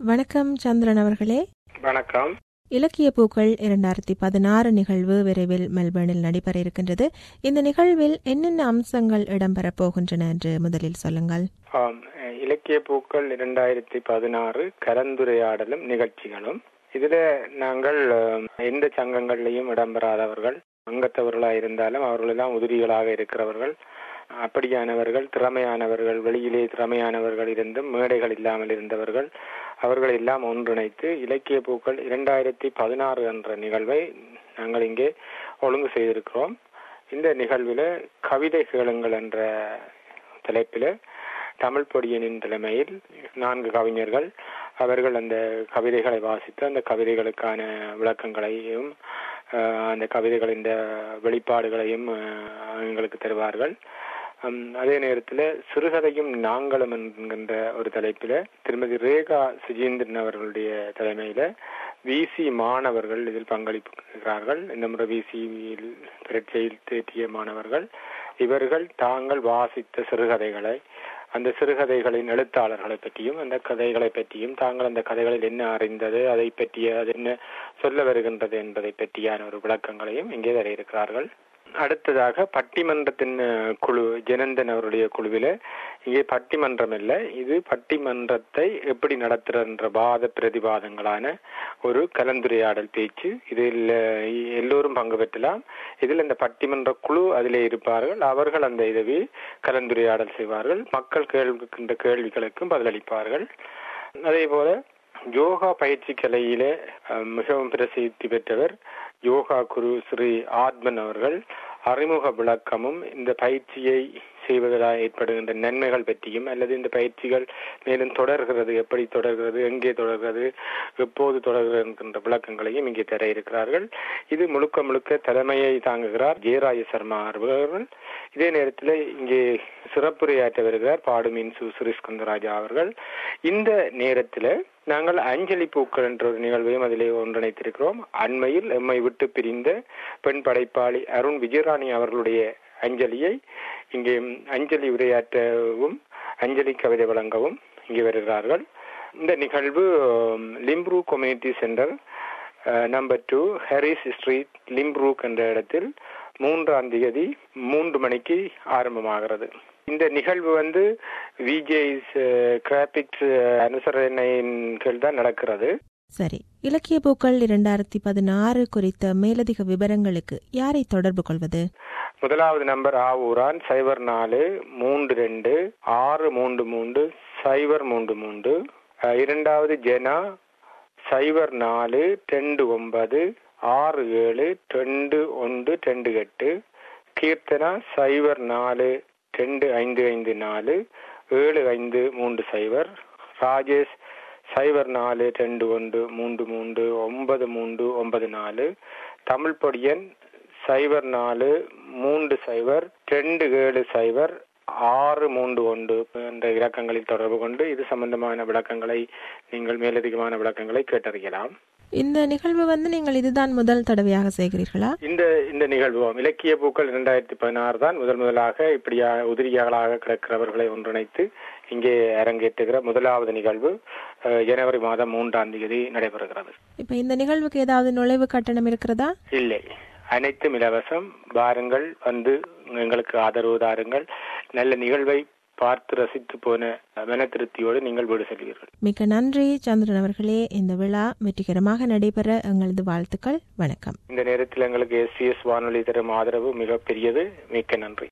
வணக்கம் சந்திரன் அவர்களே. வணக்கம். இலக்கிய பூக்கள் 2016 நிகழ்வு விரைவில் மெல்பர்னில் நடைபெற இருக்கின்றது. இந்த நிகழ்வில் என்னென்ன அம்சங்கள் இடம்பெறப் போகின்றன என்று முதலில் சொல்லுங்கள். இலக்கிய பூக்கள் 2016 கலந்துரையாடலும் நிகழ்ச்சிகளும். இதுல நாங்கள் எந்த சங்கங்கள்லையும் இடம்பெறாதவர்கள், அங்கத்தவர்களாக இருந்தாலும் அவர்களெல்லாம் உதிரிகளாக இருக்கிறவர்கள், அப்படியானவர்கள், திறமையானவர்கள், வெளியிலே திறமையானவர்கள் இருந்தும் மேடைகள் இல்லாமல் இருந்தவர்கள், அவர்களை எல்லாம் ஒன்றிணைத்து இலக்கிய பூக்கள் 2016 என்ற நிகழ்வை நாங்கள் இங்கே ஒழுங்கு செய்திருக்கிறோம். இந்த நிகழ்வில் கவிதை கேளுங்கள் என்ற தலைப்பில் தமிழ் பொடியனின் தலைமையில் 4 கவிஞர்கள் அவர்கள் அந்த கவிதைகளை வாசித்து அந்த கவிதைகளுக்கான விளக்கங்களையும் அந்த கவிதைகளின் வெளிப்பாடுகளையும் எங்களுக்கு தருவார்கள். அதே நேரத்தில் சிறுகதையும் நாங்களும் என்கின்ற ஒரு தலைப்பில் திருமதி ரேகா சுஜீந்திரன் அவர்களுடைய தலைமையில் விசி மாணவர்கள் இதில் பங்களிக்கிறார்கள். இந்த முறை விசியில் பரீட்சையில் தேற்றிய மாணவர்கள் இவர்கள் தாங்கள் வாசித்த சிறுகதைகளை, அந்த சிறுகதைகளின் எழுத்தாளர்களை பற்றியும் அந்த கதைகளை பற்றியும் தாங்கள் அந்த கதைகளில் என்ன அறிந்தது, அதை பற்றிய அது என்ன சொல்ல வருகின்றது என்பதை பற்றியான ஒரு விளக்கங்களையும் இங்கே தர இருக்கிறார்கள். அடுத்ததாக பட்டிமன்றத்தின் குழு ஜெனந்தன் அவருடைய குழுவில் இங்கே பட்டிமன்றம் இல்லை, இது பட்டிமன்றத்தை எப்படி நடத்துகிற வாத பிரதிவாதங்களான ஒரு கலந்துரையாடல் பேச்சு. இதில் எல்லோரும் பங்கு பெற்றலாம். இதில் இந்த பட்டிமன்ற குழு அதிலே இருப்பார்கள். அவர்கள் அந்த இதை கலந்துரையாடல் செய்வார்கள். மக்கள் கேள்விக்கின்ற கேள்விகளுக்கும் பதிலளிப்பார்கள். அதே போல யோகா பயிற்சி கலையிலே மிகவும் பிரசித்தி பெற்றவர் யோகா குரு ஸ்ரீ ஆத்மன் அவர்கள் அறிமுக விளக்கமும் இந்த பயிற்சியை செய்வதால் ஏற்படுகின்ற நன்மைகள் பற்றியும் அல்லது இந்த பயிற்சிகள் மேலும் தொடர்கிறது, எப்படி தொடர்கிறது, எங்கே தொடர்கிறது, எப்போது தொடர்கிறது என்கின்ற விளக்கங்களையும் இங்கே தர இருக்கிறார்கள். இது முழுக்க முழுக்க தலைமையை தாங்குகிறார் ஜெயராஜ சர்மா அவர்கள். இதே நேரத்தில் இங்கே சிறப்புரையாற்ற வருகிறார் பாடுமீன் சுரேஷ்கந்தராஜா அவர்கள். இந்த நேரத்தில் நாங்கள் அஞ்சலி பூக்கள் என்ற ஒரு நிகழ்வையும் அதிலே ஒன்றிணைத்திருக்கிறோம். அண்மையில் எம்மை விட்டு பிரிந்த பெண் படைப்பாளி அருண் விஜயராணி அவர்களுடைய அஞ்சலியை இங்கே அஞ்சலி உரையாற்றவும் அஞ்சலி கவிதை வழங்கவும் இங்கே வருகிறார்கள். இந்த நிகழ்வு Limbrook community centre number 2 Harris street Limbrook என்ற இடத்தில் 3ஆம் தேதி 3 மணிக்கு ஆரம்பமாகிறது. இந்த நிகழ்வு விஜேஸ் கிராபிக்ஸ் அனுசரணையின் கீழ் தான் நடக்கிறது. சரி, இலக்கிய பூக்கள் 2016 குறித்த மேலதிக விவரங்களுக்கு யாரை தொடர்பு கொள்வது? முதலாவது நம்பர் ஆவூரான் 0432633033. இரண்டாவது ஜெனா 0429672128. கீர்த்தனா 0425547530. ராஜேஷ் 0421339394. தமிழ் பொடியன் 0430270631 என்ற இலக்கங்களில் தொடர்பு கொண்டு இது சம்பந்தமான விளக்கங்களை நீங்கள் மேலதிகமான விளக்கங்களை கேட்டறியலாம். இந்த நிகழ்வு நீங்கள் இதுதான் முதல் தடவையாக செய்கிறீர்களா? இந்த நிகழ்வு இலக்கிய பூக்கள் 2016 தான் முதலாக இப்படியா உதிரியாளாக கிடக்கிறவர்களை ஒன்றிணைத்து இங்கே அரங்கேற்றுகிற முதலாவது நிகழ்வு ஜனவரி மாதம் 3ஆம் தேதி நடைபெறுகிறது. இப்ப இந்த நிகழ்வுக்கு ஏதாவது நுழைவு கட்டணம் இருக்கிறதா? இல்லை, அனைத்தும் இலவசம். வாருங்கள், எங்களுக்கு ஆதரவு தாருங்கள். நல்ல நிகழ்வை பார்த்து ரசித்து போன மன திருப்தியோடு நீங்கள் வீடு செல்வீர்கள். மிக்க நன்றி சந்திரன் அவர்களே. இந்த விழா வெற்றிகரமாக நடைபெற எங்களது வாழ்த்துக்கள். வணக்கம். இந்த நேரத்தில் எங்களுக்கு SCS வானொலி தரும் ஆதரவு மிக பெரியது. மிக்க நன்றி.